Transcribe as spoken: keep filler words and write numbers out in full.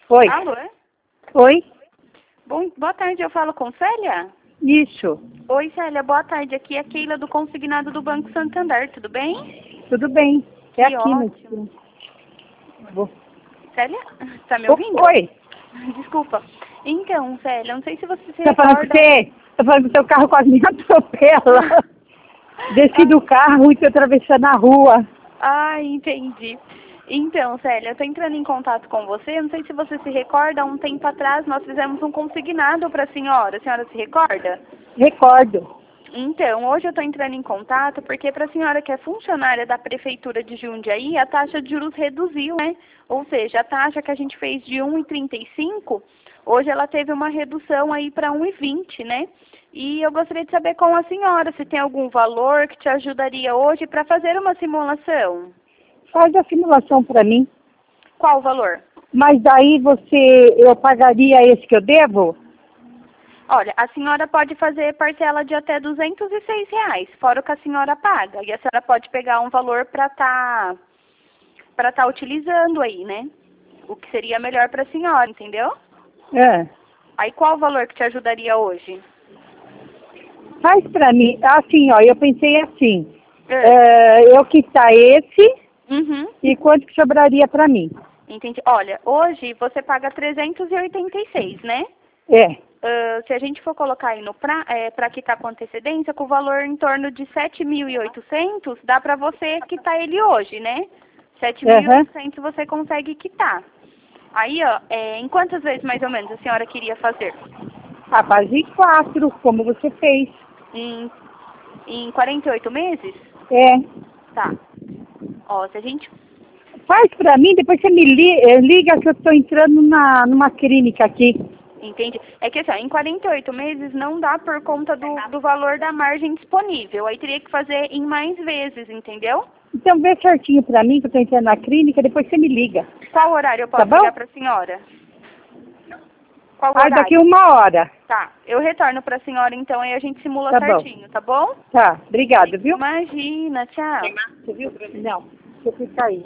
Oi. Alô? Oi? Bom, boa tarde, eu falo com Célia? Isso. Oi, Célia, boa tarde. Aqui é a Keila do Consignado do Banco Santander, tudo bem? Tudo bem. É Que aqui, ótimo. mas... Vou... Célia, tá me ouvindo? Oi. Desculpa. Então, Célia, não sei se você se Tá falando recorda... que você... Tá falando que o seu carro quase me atropela. Desci do carro e fui atravessando a rua. Ah, entendi. Então, Célia, eu tô entrando em contato com você. Eu não sei se você se recorda, há um tempo atrás nós fizemos um consignado para a senhora. A senhora se recorda? Recordo. Então, hoje eu estou entrando em contato porque para a senhora que é funcionária da Prefeitura de Jundiaí, a taxa de juros reduziu, né? Ou seja, a taxa que a gente fez de um vírgula trinta e cinco, hoje ela teve uma redução aí para um vírgula vinte, né? E eu gostaria de saber com a senhora se tem algum valor que te ajudaria hoje para fazer uma simulação. Faz a simulação para mim. Qual o valor? Mas daí você... Eu pagaria esse que eu devo? Olha, a senhora pode fazer parcela de até duzentos e seis reais, fora o que a senhora paga. E a senhora pode pegar um valor para estar para estar utilizando aí, né? O que seria melhor para a senhora, entendeu? É. Aí qual o valor que te ajudaria hoje? Faz para mim. Assim, ó, eu pensei assim. É. É, eu quitar esse Uhum. e quanto que sobraria para mim? Entendi. Olha, hoje você paga trezentos e oitenta e seis, né? É. Uh, se a gente for colocar aí no pra, é, para quitar com antecedência, com o valor em torno de sete mil e oitocentos, dá para você quitar ele hoje, né? sete mil e oitocentos uhum. Você consegue quitar. Aí, ó, é, em quantas vezes mais ou menos a senhora queria fazer? Ah, faz em quatro, como você fez. Em, em quarenta e oito meses? É. Tá. Ó, se a gente... Faz pra mim, depois você me li, liga que eu estou entrando na, numa clínica aqui. Entendi. É que assim, ó, em quarenta e oito meses não dá por conta do, do valor da margem disponível. Aí teria que fazer em mais vezes, entendeu? Então vê certinho pra mim que eu estou entrando na clínica, depois você me liga. Qual horário eu posso tá ligar pra senhora? Qual ah, horário? daqui uma hora. Tá, eu retorno pra senhora então e a gente simula tá certinho, bom. tá bom? Tá, obrigada, viu? Imagina, tchau. Você viu? Não, deixa eu ficar aí.